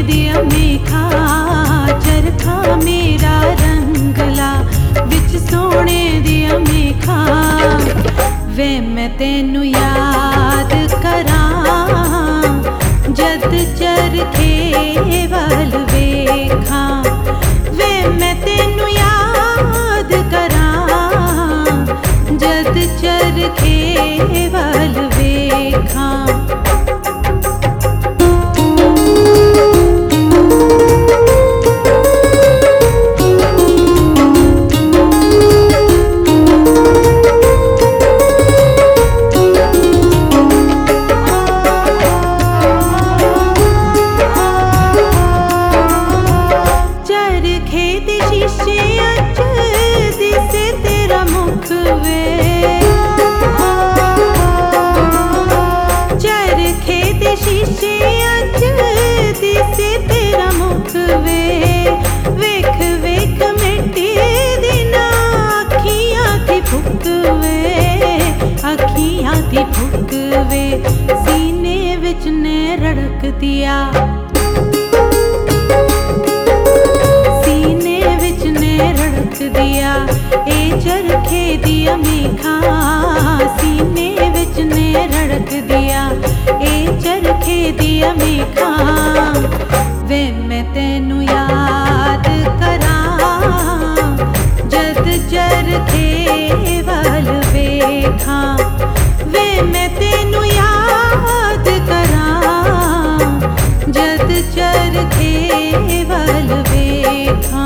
दिया मेखा चरखा मेरा रंगला विच सोने दिया मेखा वे मैं तेनू याद करां जद चरखे वल वेखा वे मैं तेनू याद करां जद चरखे वल वेखा। सीने विच ने रड़क दिया सीने विच ने रड़क दिया ए चरखे दिया मेखा सीने विच ने रड़क दिया ए चरखे दिया मेखा वे मैं तेनू याद करां जद चरखे वल वेखा वे मैं तेनू याद करां जद चरखे वल वेखा।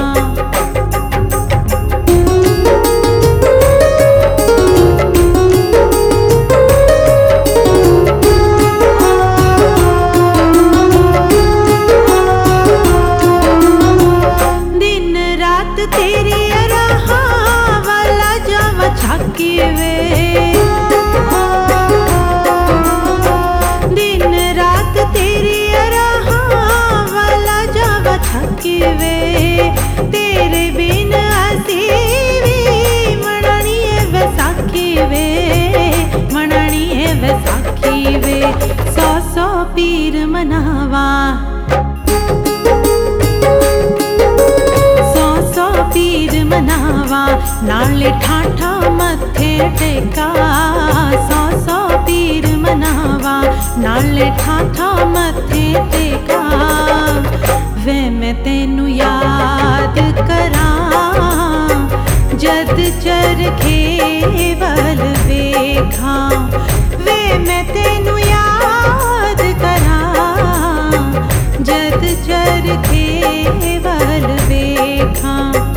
दिन रात तेरी राहां वाला जावा छाकी वे वे तेरे बिन असी भी मनानी है वैसाखी वे मनानी है वैसाखी वे सौ सौ पीर मनावा सौ सौ पीर मनावा नाले ठाठा मत्थे टेका सौ सौ पीर मनावा नाले ठाठा मत्थे टेका वे मैं तेनू याद करां जद चरखे वल वेखा वे मैं तेनू याद करां जद चरखे वल वेखा।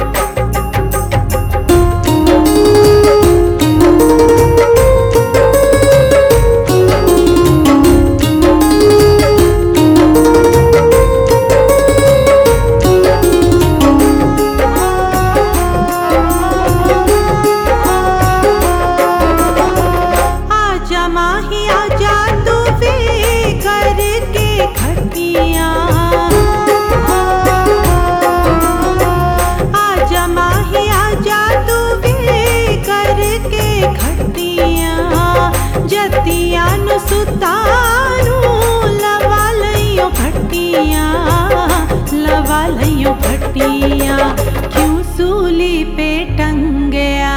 फटिया क्यों सूली पे टंगया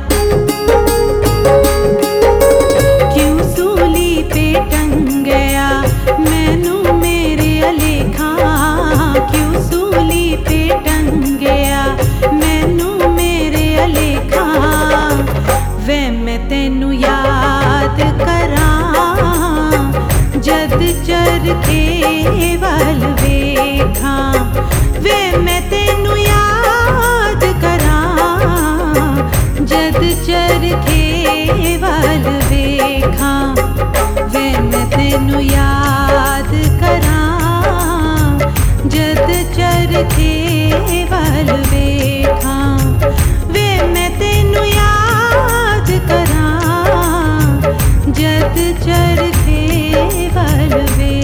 क्यों सूली पे टंगया मैनू मेरे अलेखा क्यों सूली पे टंगया मैनू मेरे अलेखा वे मैं तेनू याद करां जद चरखे वल वेखा वे मैं तेनू याद करां जद चरखे वल वेखा वे मैं तेनू याद करां जद चरखे वल वेखा वे मैं तेनू याद करां जद चरखे वल वेखा।